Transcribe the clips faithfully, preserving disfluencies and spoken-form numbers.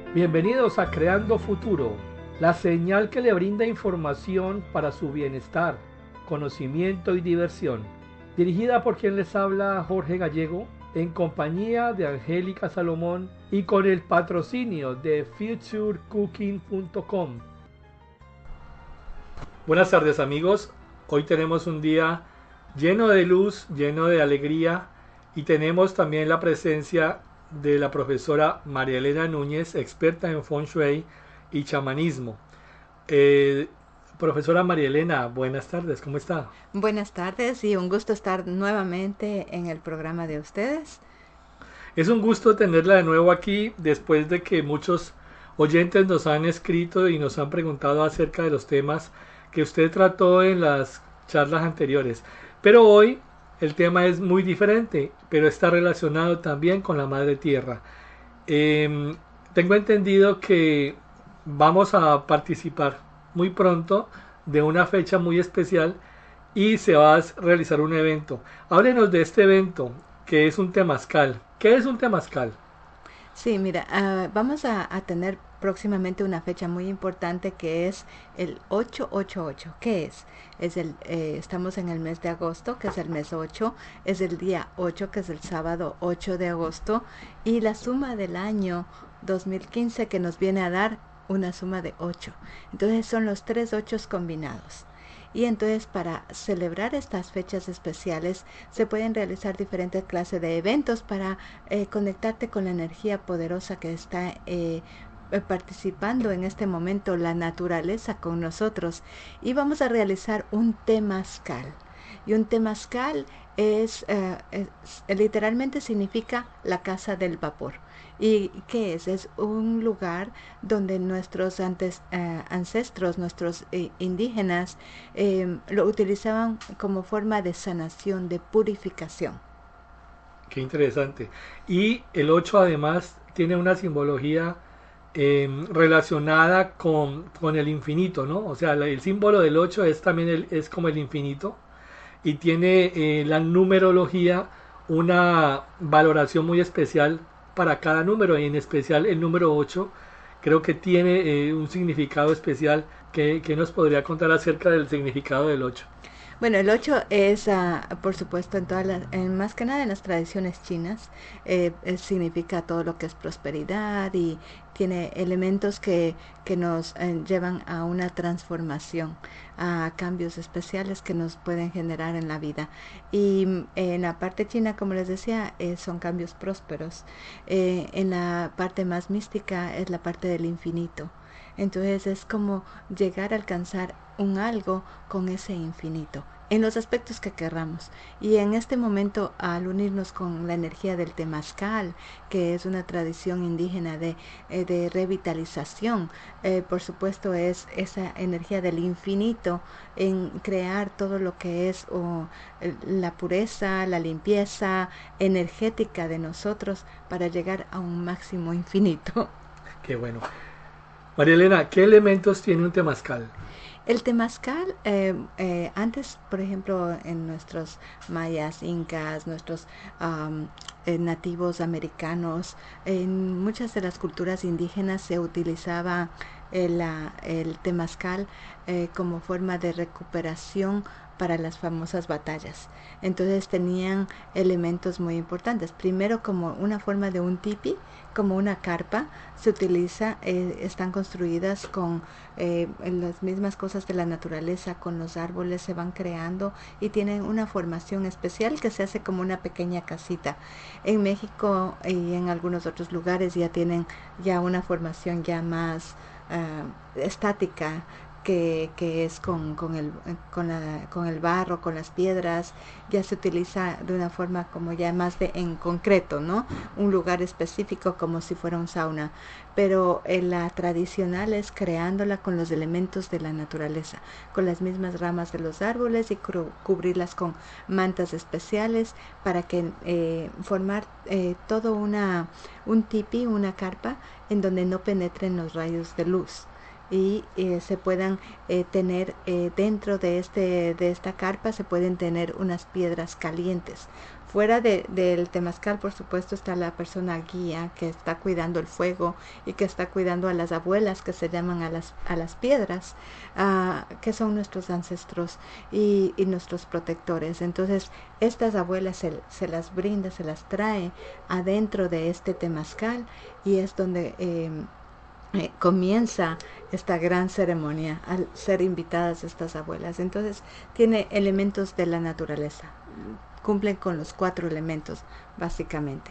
Bienvenidos a Creando Futuro, la señal que le brinda información para su bienestar, conocimiento y diversión. Dirigida por quien les habla, Jorge Gallego, en compañía de Angélica Salomón y con el patrocinio de future cooking punto com. Buenas tardes, amigos. Hoy tenemos un día lleno de luz, lleno de alegría, y tenemos también la presencia de la profesora María Elena Núñez, experta en Feng Shui y chamanismo. Eh, profesora María Elena, buenas tardes, ¿cómo está? Buenas tardes y un gusto estar nuevamente en el programa de ustedes. Es un gusto tenerla de nuevo aquí después de que muchos oyentes nos han escrito y nos han preguntado acerca de los temas que usted trató en las charlas anteriores. Pero hoy el tema es muy diferente, pero está relacionado también con la Madre Tierra. Eh, Tengo entendido que vamos a participar muy pronto de una fecha muy especial y se va a realizar un evento. Háblenos de este evento, que es un temazcal. ¿Qué es un temazcal? Sí, mira, uh, vamos a, a, tener próximamente una fecha muy importante que es el ocho ocho ocho. ¿Qué es? Es el, eh, estamos en el mes de agosto, que es el mes ocho, es el día ocho, que es el sábado ocho de agosto, y la suma del año dos mil quince que nos viene a dar una suma de ocho. Entonces son los tres ochos combinados. Y entonces para celebrar estas fechas especiales se pueden realizar diferentes clases de eventos para eh, conectarte con la energía poderosa que está eh, participando en este momento la naturaleza con nosotros. Y vamos a realizar un temazcal. Y un temazcal es, eh, es, literalmente significa la casa del vapor. ¿Y qué es? Es un lugar donde nuestros antes, eh, ancestros, nuestros eh, indígenas, eh, lo utilizaban como forma de sanación, de purificación. Qué interesante. Y el ocho además tiene una simbología eh, relacionada con, con el infinito, ¿no? O sea, la- el símbolo del ocho es también el, es como el infinito y tiene eh, la numerología una valoración muy especial para cada número, y en especial el número ocho creo que tiene eh, un significado especial que, que nos podría contar acerca del significado del ocho. Bueno, el ocho es, uh, por supuesto, en todas las, en más que nada en las tradiciones chinas, eh, eh, significa todo lo que es prosperidad y tiene elementos que, que nos eh, llevan a una transformación, a cambios especiales que nos pueden generar en la vida. Y mm, en la parte china, como les decía, eh, son cambios prósperos. Eh, en la parte más mística es la parte del infinito. Entonces es como llegar a alcanzar un algo con ese infinito en los aspectos que querramos. Y en este momento, al unirnos con la energía del temazcal, que es una tradición indígena de, eh, de revitalización, eh, por supuesto es esa energía del infinito en crear todo lo que es oh, la pureza, la limpieza energética de nosotros para llegar a un máximo infinito. Qué bueno. María Elena, ¿qué elementos tiene un temazcal? El temazcal, eh, eh, antes, por ejemplo, en nuestros mayas, incas, nuestros um, eh, nativos americanos, en muchas de las culturas indígenas se utilizaba el, uh, el temazcal eh, como forma de recuperación para las famosas batallas. Entonces tenían elementos muy importantes. Primero como una forma de un tipi, como una carpa, se utiliza, eh, están construidas con eh, las mismas cosas de la naturaleza, con los árboles se van creando y tienen una formación especial que se hace como una pequeña casita. En México y en algunos otros lugares ya tienen ya una formación ya más uh, estática, que, que es con, con, el, con, la, con el barro, con las piedras, ya se utiliza de una forma como ya más de en concreto, ¿no? Un lugar específico como si fuera un sauna. Pero eh, la tradicional es creándola con los elementos de la naturaleza, con las mismas ramas de los árboles y cubrirlas con mantas especiales para que eh, formar eh, todo una, un tipi, una carpa, en donde no penetren los rayos de luz. y eh, se puedan eh, tener eh, dentro de, este, de esta carpa, se pueden tener unas piedras calientes. Fuera de, del temazcal, por supuesto, está la persona guía que está cuidando el fuego y que está cuidando a las abuelas, que se llaman a las, a las piedras, uh, que son nuestros ancestros y, y nuestros protectores. Entonces, estas abuelas se, se las brinda, se las trae adentro de este temazcal, y es donde eh, eh, comienza esta gran ceremonia al ser invitadas estas abuelas. Entonces, tiene elementos de la naturaleza. Cumplen con los cuatro elementos, básicamente.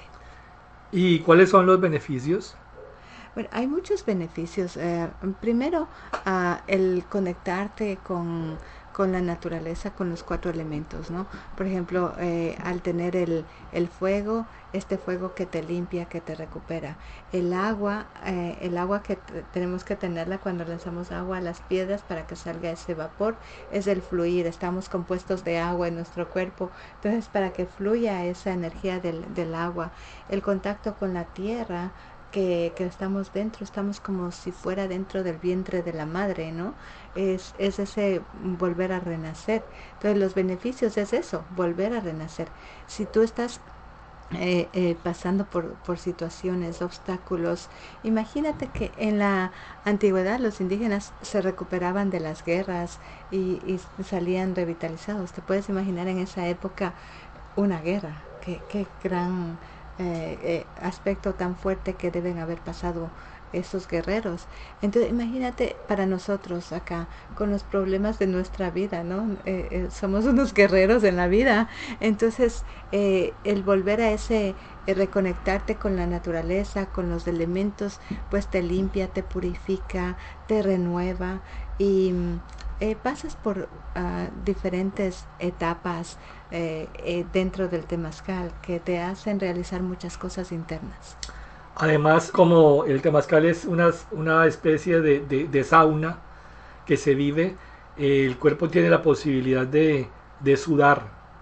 ¿Y cuáles son los beneficios? Bueno, hay muchos beneficios. Eh, primero, uh, el conectarte con, con la naturaleza, con los cuatro elementos, ¿no? Por ejemplo, eh, al tener el, el fuego, este fuego que te limpia, que te recupera. El agua, eh, el agua que t- tenemos que tenerla cuando lanzamos agua a las piedras para que salga ese vapor, es el fluir. Estamos compuestos de agua en nuestro cuerpo, entonces para que fluya esa energía del, del agua. El contacto con la tierra, Que, que estamos dentro, estamos como si fuera dentro del vientre de la madre, ¿no? Es, es ese volver a renacer. Entonces los beneficios es eso, volver a renacer. Si tú estás eh, eh, pasando por, por situaciones, obstáculos, imagínate que en la antigüedad los indígenas se recuperaban de las guerras y, y salían revitalizados. Te puedes imaginar en esa época una guerra, qué, qué gran eh, eh, aspecto tan fuerte que deben haber pasado esos guerreros. Entonces imagínate para nosotros acá con los problemas de nuestra vida, ¿no? Eh, eh, somos unos guerreros en la vida. Entonces eh, el volver a ese eh, reconectarte con la naturaleza, con los elementos, pues te limpia, te purifica, te renueva y eh, pasas por uh, diferentes etapas eh, eh, dentro del temazcal que te hacen realizar muchas cosas internas. Además, como el temazcal es una, una especie de, de, de sauna que se vive, eh, el cuerpo tiene la posibilidad de, de sudar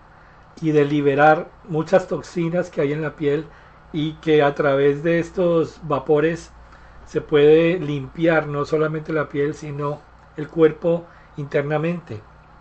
y de liberar muchas toxinas que hay en la piel, y que a través de estos vapores se puede limpiar no solamente la piel, sino el cuerpo internamente.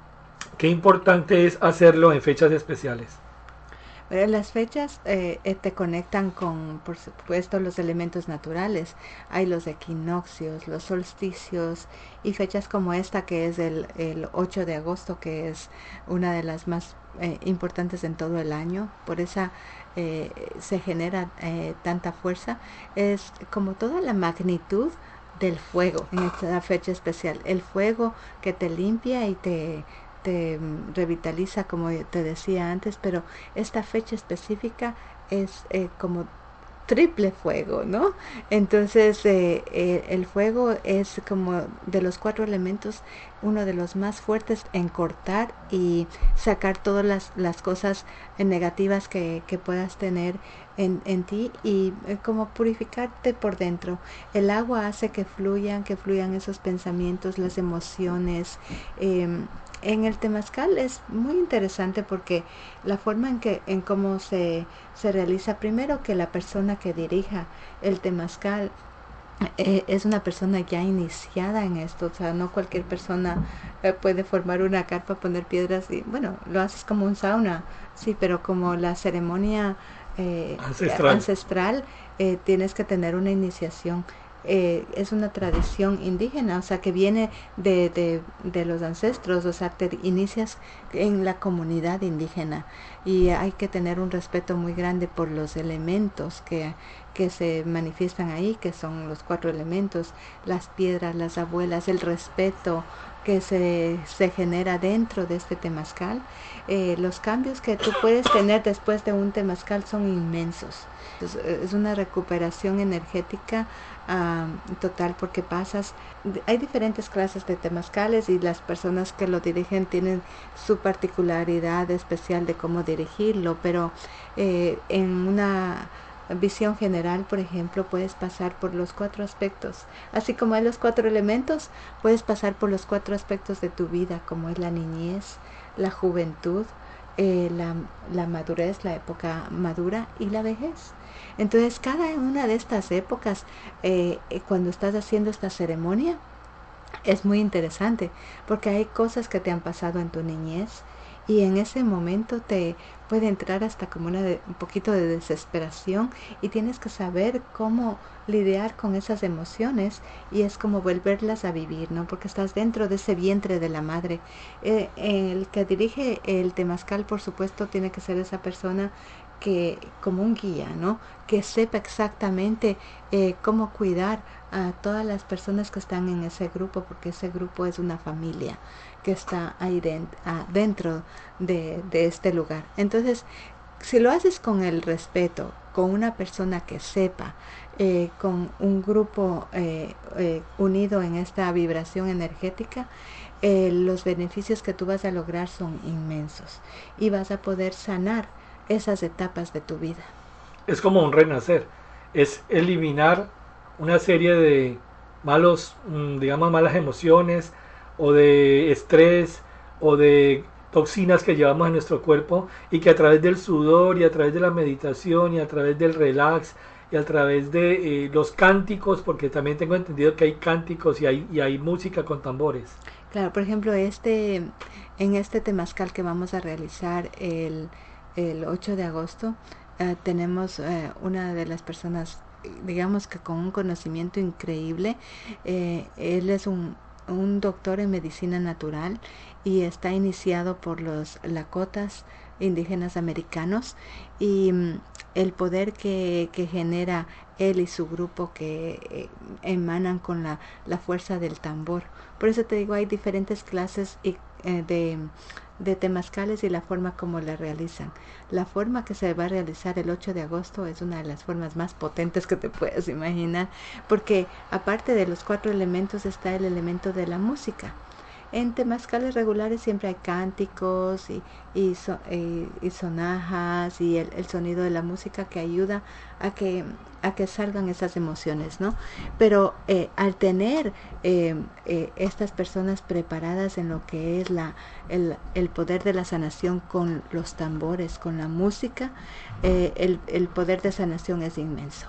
Qué importante es hacerlo en fechas especiales. Pero las fechas eh, eh, te conectan con, por supuesto, los elementos naturales. Hay los equinoccios, los solsticios y fechas como esta que es el, el ocho de agosto, que es una de las más eh, importantes en todo el año. Por esa eh, se genera eh, tanta fuerza. Es como toda la magnitud del fuego en esta fecha especial. El fuego que te limpia y te te revitaliza, como te decía antes, pero esta fecha específica es eh, como triple fuego, ¿no? Entonces eh, eh, el fuego es como de los cuatro elementos uno de los más fuertes en cortar y sacar todas las, las cosas negativas que, que puedas tener en, en ti y eh, como purificarte por dentro. El agua hace que fluyan, que fluyan esos pensamientos, las emociones. Eh, en el temazcal es muy interesante porque la forma en que en cómo se, se realiza, primero que la persona que dirija el temazcal eh, es una persona ya iniciada en esto, o sea, no cualquier persona eh, puede formar una carpa, poner piedras y bueno, lo haces como un sauna, sí, pero como la ceremonia eh, Ancestral. ancestral eh, tienes que tener una iniciación. Eh, es una tradición indígena, o sea, que viene de, de, de los ancestros, o sea, te inicias en la comunidad indígena y hay que tener un respeto muy grande por los elementos que, que se manifiestan ahí, que son los cuatro elementos, las piedras, las abuelas, el respeto que se, se genera dentro de este temazcal. Eh, los cambios que tú puedes tener después de un temazcal son inmensos. Es, es una recuperación energética uh, total porque pasas, hay diferentes clases de temazcales y las personas que lo dirigen tienen su particularidad especial de cómo dirigirlo, pero eh, en una visión general, por ejemplo, puedes pasar por los cuatro aspectos. Así como hay los cuatro elementos, puedes pasar por los cuatro aspectos de tu vida, como es la niñez, la juventud, eh, la, la madurez, la época madura y la vejez. Entonces, cada una de estas épocas, eh, cuando estás haciendo esta ceremonia, es muy interesante porque hay cosas que te han pasado en tu niñez y en ese momento te puede entrar hasta como una de, un poquito de desesperación y tienes que saber cómo lidiar con esas emociones y es como volverlas a vivir, ¿no? Porque estás dentro de ese vientre de la madre. Eh, el que dirige el temazcal, por supuesto, tiene que ser esa persona que como un guía, ¿no? Que sepa exactamente eh, cómo cuidar a todas las personas que están en ese grupo, porque ese grupo es una familia que está ahí dentro, ah, dentro de, de este lugar. Entonces, si lo haces con el respeto, con una persona que sepa, eh, con un grupo eh, eh, unido en esta vibración energética, eh, los beneficios que tú vas a lograr son inmensos y vas a poder sanar esas etapas de tu vida. Es como un renacer, es eliminar una serie de malos, mm, digamos, malas emociones o de estrés o de toxinas que llevamos en nuestro cuerpo y que a través del sudor y a través de la meditación y a través del relax y a través de eh, los cánticos, porque también tengo entendido que hay cánticos y hay, y hay música con tambores. Claro, por ejemplo, este, en este temazcal que vamos a realizar el, el ocho de agosto, eh, tenemos eh, una de las personas, digamos que con un conocimiento increíble. Eh, él es un, un doctor en medicina natural y está iniciado por los Lakotas indígenas americanos y mm, el poder que, que genera él y su grupo que eh, emanan con la, la fuerza del tambor. Por eso te digo, hay diferentes clases y, eh, de, de temazcales y la forma como la realizan. La forma que se va a realizar el ocho de agosto es una de las formas más potentes que te puedes imaginar, porque aparte de los cuatro elementos está el elemento de la música. En temazcales regulares siempre hay cánticos y, y, so, y, y sonajas y el, el sonido de la música que ayuda a que, a que salgan esas emociones, ¿no? Pero eh, al tener eh, eh, estas personas preparadas en lo que es la, el, el poder de la sanación con los tambores, con la música, eh, el, el poder de sanación es inmenso.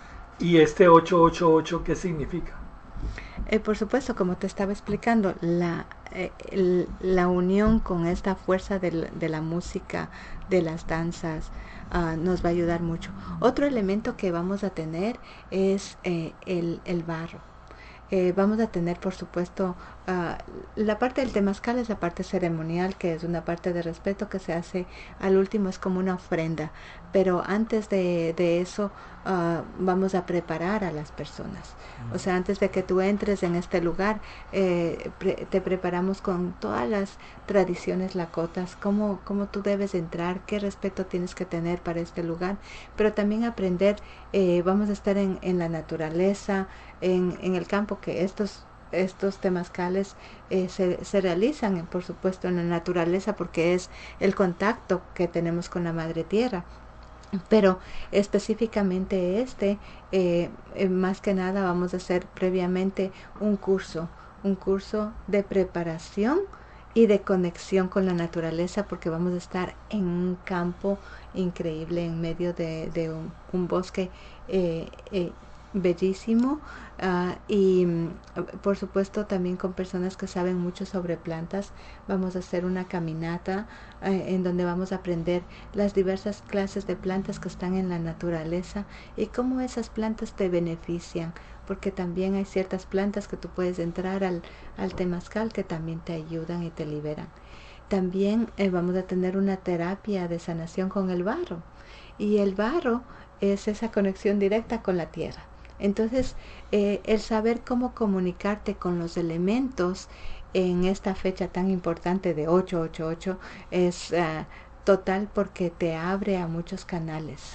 ¿Y este ochocientos ochenta y ocho qué significa? Eh, por supuesto, como te estaba explicando, la, eh, el, la unión con esta fuerza de, de la música, de las danzas, uh, nos va a ayudar mucho. Otro elemento que vamos a tener es eh, el, el barro. Eh, vamos a tener, por supuesto, uh, la parte del temazcal es la parte ceremonial, que es una parte de respeto que se hace al último, es como una ofrenda. Pero antes de, de eso, uh, vamos a preparar a las personas. O sea, antes de que tú entres en este lugar, eh, pre te preparamos con todas las tradiciones lakotas, cómo, cómo tú debes entrar, qué respeto tienes que tener para este lugar, pero también aprender, eh, vamos a estar en, en la naturaleza, en, en el campo, que estos estos temazcales eh, se, se realizan, por supuesto, en la naturaleza, porque es el contacto que tenemos con la madre tierra. Pero específicamente este, eh, eh, más que nada vamos a hacer previamente un curso, un curso de preparación y de conexión con la naturaleza, porque vamos a estar en un campo increíble en medio de, de un, un bosque eh, eh, bellísimo, uh, y por supuesto también con personas que saben mucho sobre plantas. Vamos a hacer una caminata uh, en donde vamos a aprender las diversas clases de plantas que están en la naturaleza y cómo esas plantas te benefician, porque también hay ciertas plantas que tú puedes entrar al, al temazcal que también te ayudan y te liberan. También eh, vamos a tener una terapia de sanación con el barro, y el barro es esa conexión directa con la tierra. Entonces, eh, el saber cómo comunicarte con los elementos en esta fecha tan importante de ochocientos ochenta y ocho es uh, total, porque te abre a muchos canales.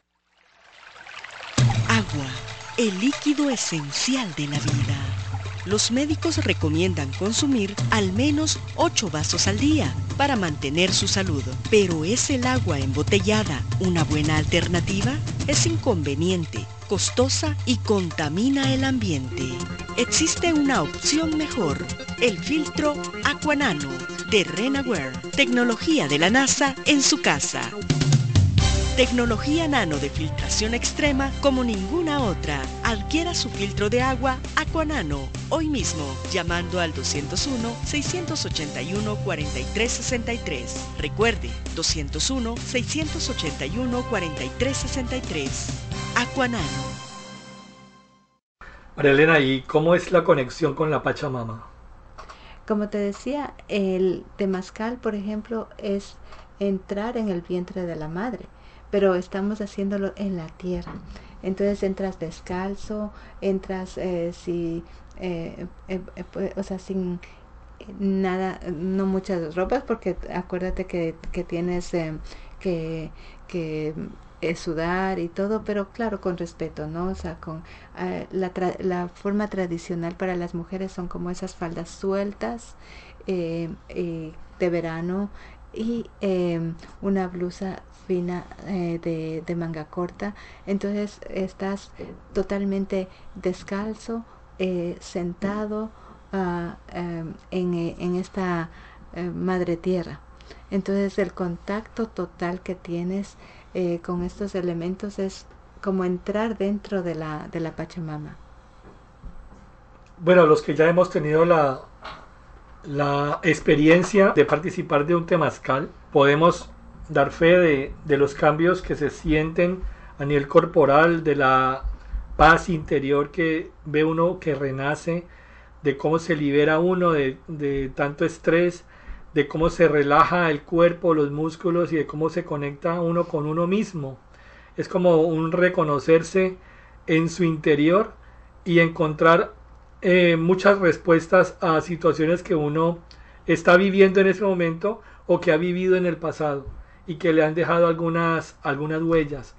Agua, el líquido esencial de la vida. Los médicos recomiendan consumir al menos ocho vasos al día para mantener su salud. ¿Pero es el agua embotellada una buena alternativa? Es inconveniente, costosa y contamina el ambiente. Existe una opción mejor, el filtro Aquanano de Renaware, tecnología de la NASA en su casa. Tecnología nano de filtración extrema como ninguna otra. Adquiera su filtro de agua Aquanano hoy mismo llamando al dos cero uno, seis ocho uno, cuatro tres seis tres. Recuerde, dos cero uno, seis ocho uno, cuatro tres seis tres. Aquanano. María Elena, ¿y cómo es la conexión con la Pachamama? Como te decía, el temazcal, por ejemplo, es entrar en el vientre de la madre, pero estamos haciéndolo en la tierra. Entonces entras descalzo, entras eh, si, eh, eh, eh, o sea, sin nada, no muchas ropas, porque acuérdate que, que tienes eh, que, que eh, sudar y todo, pero claro, con respeto, ¿no? O sea, con eh, la, tra- la forma tradicional para las mujeres son como esas faldas sueltas eh, eh, de verano y eh, una blusa fina eh, de, de manga corta. Entonces estás totalmente descalzo, eh, sentado uh, um, en, en esta uh, madre tierra. Entonces el contacto total que tienes eh, con estos elementos es como entrar dentro de la, de la Pachamama. Bueno, los que ya hemos tenido la, la experiencia de participar de un temazcal, podemos dar fe de, de los cambios que se sienten a nivel corporal, de la paz interior que ve uno que renace, de cómo se libera uno de, de tanto estrés, de cómo se relaja el cuerpo, los músculos y de cómo se conecta uno con uno mismo. Es como un reconocerse en su interior y encontrar eh, muchas respuestas a situaciones que uno está viviendo en ese momento o que ha vivido en el pasado y que le han dejado algunas, algunas huellas.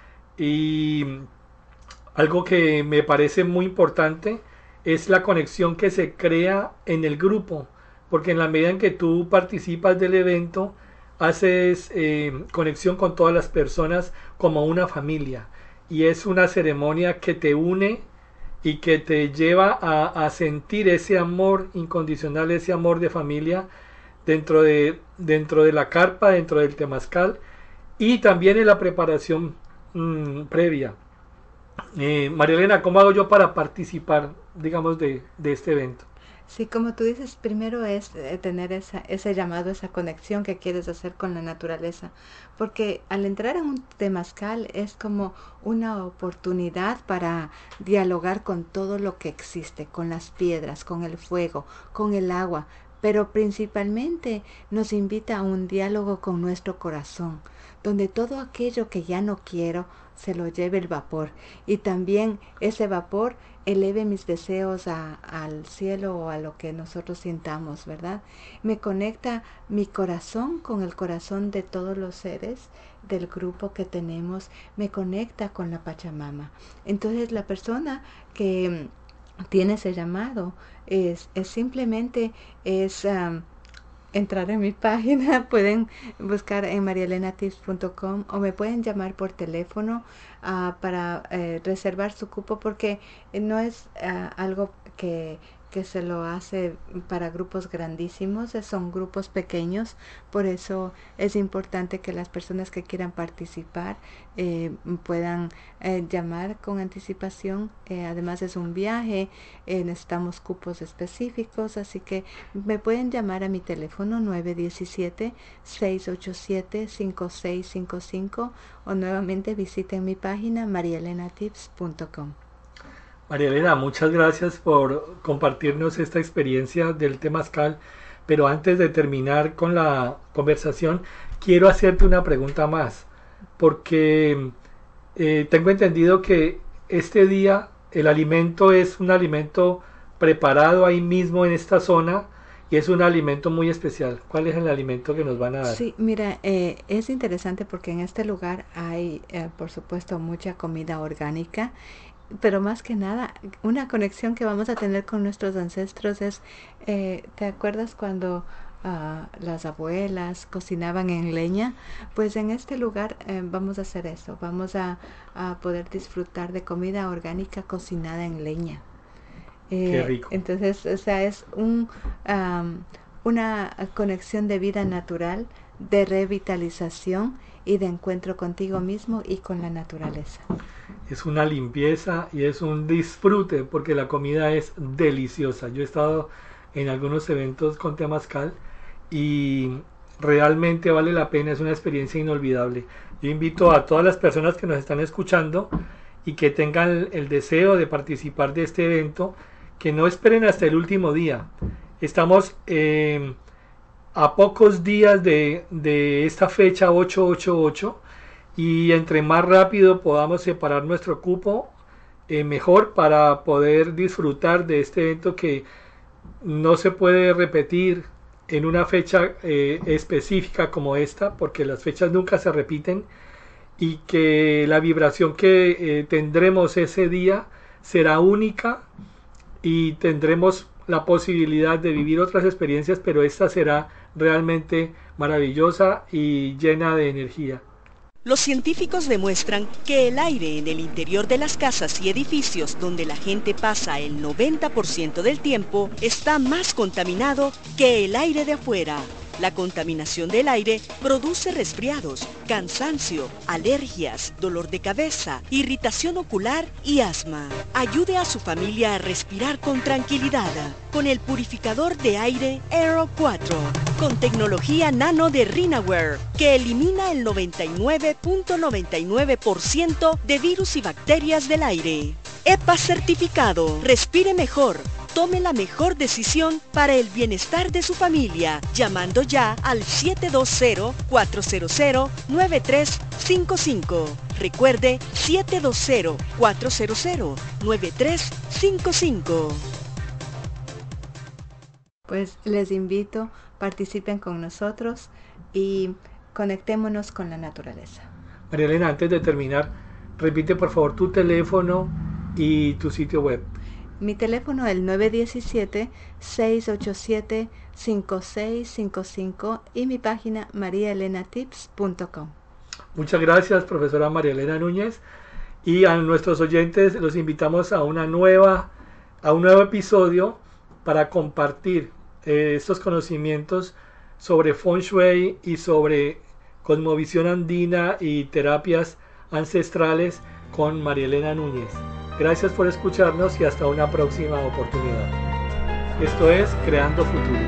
Y algo que me parece muy importante es la conexión que se crea en el grupo, porque en la medida en que tú participas del evento, haces eh, conexión con todas las personas como una familia, y es una ceremonia que te une y que te lleva a, a sentir ese amor incondicional, ese amor de familia dentro de, dentro de la carpa, dentro del temazcal y también en la preparación mmm, previa. Eh, María Elena, ¿cómo hago yo para participar, digamos, de, de este evento? Sí, como tú dices, primero es eh, tener esa, ese llamado, esa conexión que quieres hacer con la naturaleza, porque al entrar en un temazcal es como una oportunidad para dialogar con todo lo que existe, con las piedras, con el fuego, con el agua, pero principalmente nos invita a un diálogo con nuestro corazón, donde todo aquello que ya no quiero se lo lleve el vapor, y también ese vapor eleve mis deseos a, al cielo o a lo que nosotros sintamos, ¿verdad? Me conecta mi corazón con el corazón de todos los seres del grupo que tenemos, me conecta con la Pachamama. Entonces la persona que tiene ese llamado es, es simplemente es um, entrar en mi página, pueden buscar en maria elena tips punto com o me pueden llamar por teléfono uh, para uh, reservar su cupo, porque no es uh, algo que, que se lo hace para grupos grandísimos, son grupos pequeños, por eso es importante que las personas que quieran participar eh, puedan eh, llamar con anticipación. Eh, además es un viaje, eh, necesitamos cupos específicos, así que me pueden llamar a mi teléfono nueve uno siete, seis ocho siete, cinco seis cinco cinco o nuevamente visiten mi página maria elena tips punto com. María Elena, muchas gracias por compartirnos esta experiencia del temazcal, pero antes de terminar con la conversación, quiero hacerte una pregunta más, porque eh, tengo entendido que este día el alimento es un alimento preparado ahí mismo en esta zona y es un alimento muy especial. ¿Cuál es el alimento que nos van a dar? Sí, mira, eh, es interesante porque en este lugar hay, eh, por supuesto, mucha comida orgánica, pero más que nada, una conexión que vamos a tener con nuestros ancestros es, eh, ¿te acuerdas cuando uh, las abuelas cocinaban en leña? Pues en este lugar eh, vamos a hacer eso, vamos a, a poder disfrutar de comida orgánica cocinada en leña. Eh, Qué rico. Entonces, o sea, es un, um, una conexión de vida natural de revitalización y de encuentro contigo mismo y con la naturaleza. Es una limpieza y es un disfrute porque la comida es deliciosa. Yo he estado en algunos eventos con Temazcal y realmente vale la pena, es una experiencia inolvidable. Yo invito a todas las personas que nos están escuchando y que tengan el, el deseo de participar de este evento, que no esperen hasta el último día. Estamos eh, a pocos días de, de esta fecha ocho ocho ocho y entre más rápido podamos separar nuestro cupo, eh, mejor, para poder disfrutar de este evento que no se puede repetir en una fecha eh, específica como esta, porque las fechas nunca se repiten, y que la vibración que eh, tendremos ese día será única y tendremos la posibilidad de vivir otras experiencias, pero esta será realmente maravillosa y llena de energía. Los científicos demuestran que el aire en el interior de las casas y edificios donde la gente pasa el noventa por ciento del tiempo está más contaminado que el aire de afuera. La contaminación del aire produce resfriados, cansancio, alergias, dolor de cabeza, irritación ocular y asma. Ayude a su familia a respirar con tranquilidad con el purificador de aire Aero cuatro, con tecnología nano de Rinaware, que elimina el noventa y nueve punto noventa y nueve por ciento de virus y bacterias del aire. E P A certificado. Respire mejor. Tome la mejor decisión para el bienestar de su familia, llamando ya al siete dos cero, cuatro cero cero, nueve tres cinco cinco. Recuerde, siete dos cero, cuatro cero cero, nueve tres cinco cinco. Pues les invito, participen con nosotros y conectémonos con la naturaleza. María Elena, antes de terminar, repite por favor tu teléfono y tu sitio web. Mi teléfono es el nueve uno siete, seis ocho siete, cinco seis cinco cinco y mi página maria elena tips punto com. Muchas gracias, profesora María Elena Núñez, y a nuestros oyentes los invitamos a una nueva a un nuevo episodio para compartir eh, estos conocimientos sobre Feng Shui y sobre cosmovisión andina y terapias ancestrales con María Elena Núñez. Gracias por escucharnos y hasta una próxima oportunidad. Esto es Creando Futuro.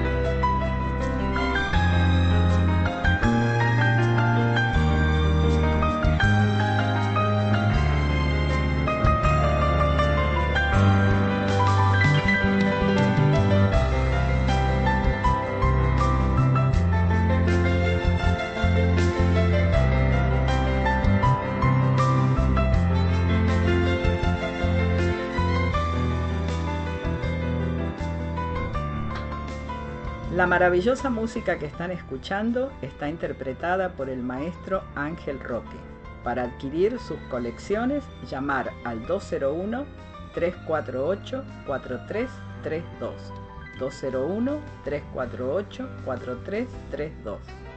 La maravillosa música que están escuchando está interpretada por el maestro Ángel Roque. Para adquirir sus colecciones, llamar al dos cero uno, tres cuatro ocho, cuatro tres tres dos. dos cero uno, tres cuatro ocho, cuatro tres tres dos.